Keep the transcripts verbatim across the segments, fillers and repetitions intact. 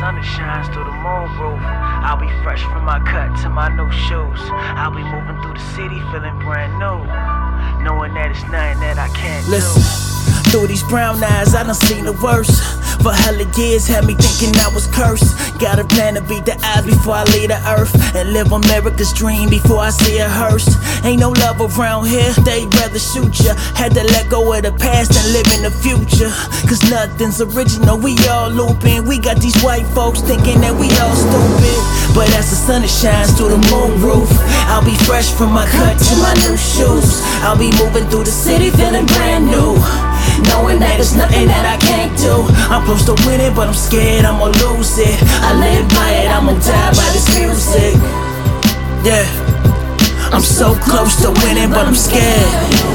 sun that shines through the moon roof, I'll be fresh from my cut to my new shoes. I'll be moving through the city feeling brand new, knowing that it's nothing that I can't Listen, do. through these brown eyes, I done seen the worst. For hella years, had me thinking I was cursed. Got a plan to beat the odds before I leave the earth, and live America's dream before I see a hearse. Ain't no love around here, they'd rather shoot ya. Had to let go of the past and live in the future, cause nothing's original, we all looping. We got these white folks thinking that we all stupid, but as the sun that shines through the moon roof, I'll be fresh from my cut to my new shoes. I'll be moving through the city feeling brand new, knowing that there's nothing that I can't do. I'm close to winning, but I'm scared I'ma lose it. I live by it, I'ma die by this music. Yeah, I'm so close to winning, but I'm scared.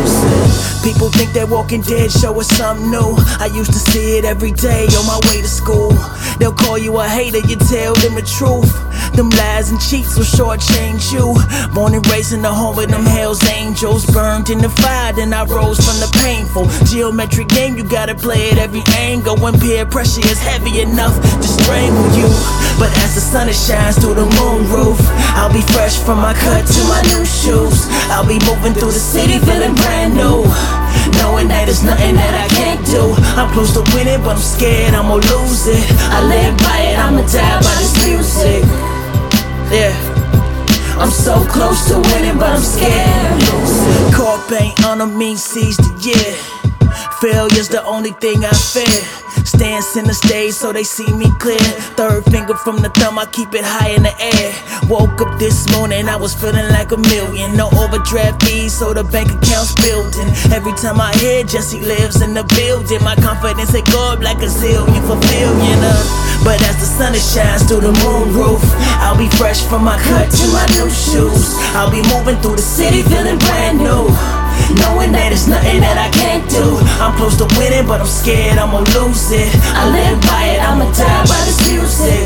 People think that Walking Dead show us something new. I used to see it every day on my way to school. They'll call you a hater, you tell them the truth. Them lies and cheats will shortchange you. Born and raised in the home with them Hell's Angels, burned in the fire, then I rose from the painful. Geometric game, you gotta play at every angle. When peer pressure is heavy enough to strangle you. But as the sun that shines through the moon roof, I'll be fresh from my cut to my new shoes. I'll be moving through the city feeling brand new, knowing that there's nothing that I can't do. I'm close to winning, but I'm scared I'ma lose it. I live by it, I'ma die by this music. Yeah, I'm so close to winning, but I'm scared. Corp ain't on a mean seized the year. Failure's the only thing I fear. Stand center stage so they see me clear. Third finger from the thumb, I keep it high in the air. Woke up this morning, I was feeling like a million. No overdraft fees, so the bank account's building. Every time I hear Jesse lives in the building, my confidence it go up like a zillion for billion. Uh. But as the sun that shines through the moon roof, I'll be fresh from my cut to my new shoes. I'll be moving through the city feeling brand new, knowing that there's nothing that I can't do. I'm close to winning, but I'm scared I'ma lose it. I live by it, I'ma die by this music.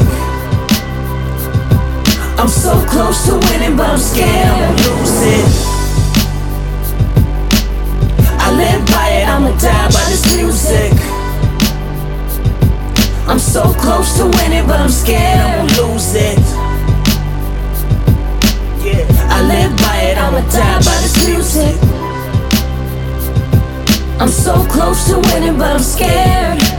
I'm so close to winning, but I'm scared I'ma lose it. I live by it, I'ma die by this music. I'm so close to winning, but I'm scared I'ma lose it. Yeah, I live by it, I'ma die by this music. I'm so close to winning, but I'm scared.